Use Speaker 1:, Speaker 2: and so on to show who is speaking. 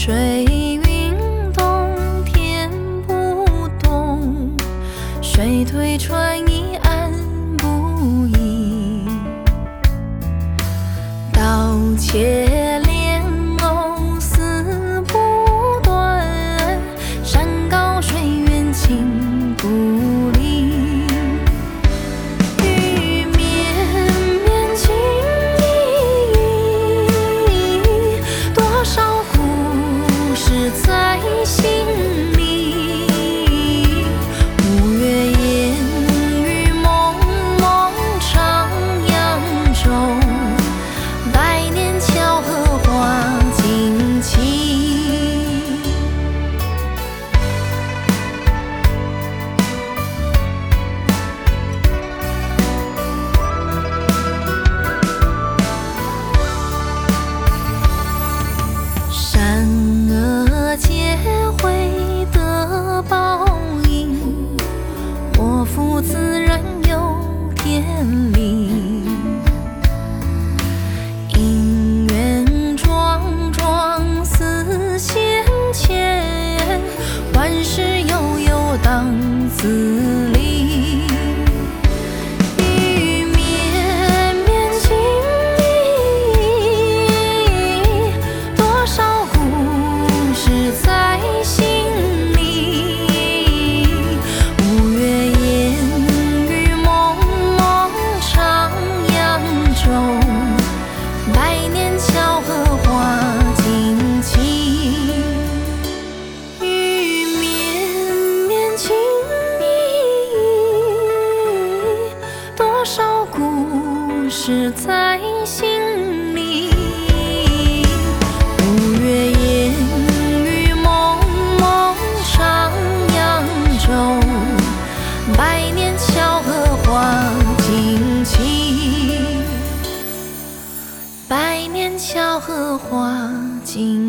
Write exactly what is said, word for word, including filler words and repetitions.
Speaker 1: 水云动，天不动，水推船移岸不移。刀切莲藕丝不断，山高水远情不离。雨绵绵情意，多少故事在心里。五月烟雨蒙蒙徜徉中，百年巧合花惊奇。善恶皆会得报应，祸福自然有天理。姻缘桩桩似线牵，万事悠悠当自理。雨绵绵情意，多少故事在心里。五月烟雨蒙蒙徜徉中，百年巧合花惊奇。雨绵绵情意，多少故事在心里。五月烟雨蒙蒙徜徉中，百年巧合花惊奇。百年巧合花惊奇。